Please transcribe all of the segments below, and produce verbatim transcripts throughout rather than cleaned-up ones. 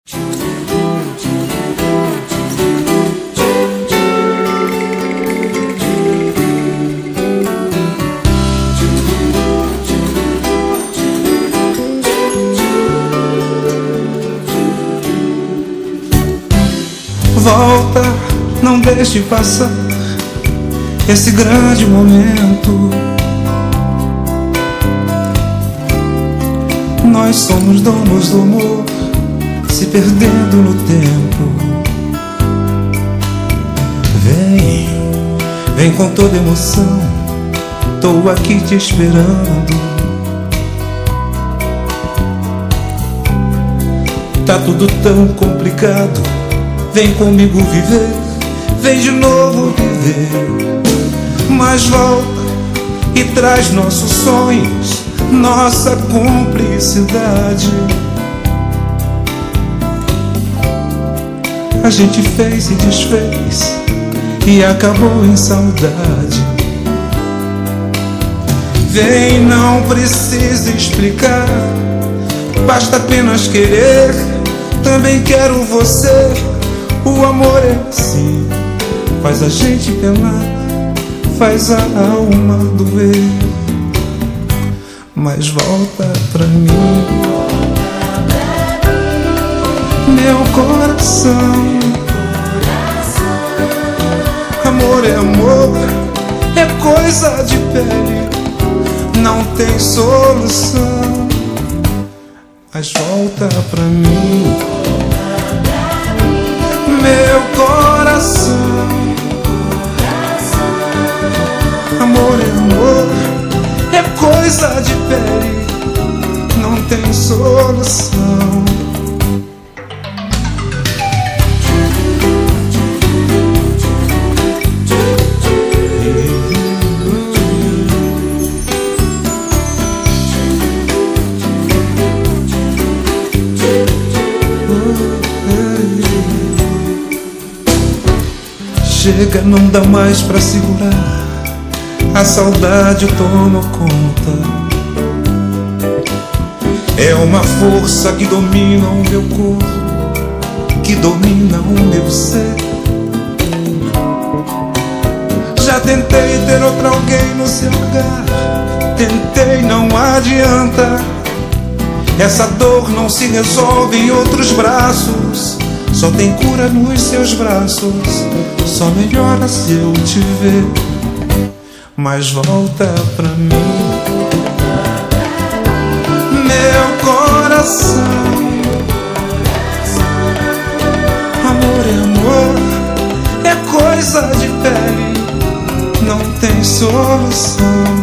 Volta, não deixe passar esse grande momento. Nós somos donos do amor, se perdendo no tempo. Vem, vem com toda emoção, tô aqui te esperando. Tá tudo tão complicado, vem comigo viver, vem de novo viver. Mas volta e traz nossos sonhos, nossa cumplicidade. A gente fez e desfez e acabou em saudade. Vem, não precisa explicar, basta apenas querer. Também quero você. O amor é assim, faz a gente penar, faz a alma doer. Mas volta pra mim, meu coração. Amor é amor, é coisa de pele, não tem solução. Mas volta pra mim, meu coração. Amor é amor, é coisa de pele, não tem solução. Chega, não dá mais pra segurar, a saudade toma conta. É uma força que domina o meu corpo, que domina o meu ser. Já tentei ter outro alguém no seu lugar, tentei, não adianta. Essa dor não se resolve em outros braços, só tem cura nos seus braços. Só melhora se eu te ver. Mas volta pra mim, meu coração. Amor é amor, é coisa de pele, não tem solução.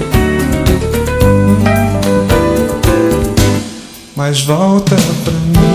Mas volta pra mim.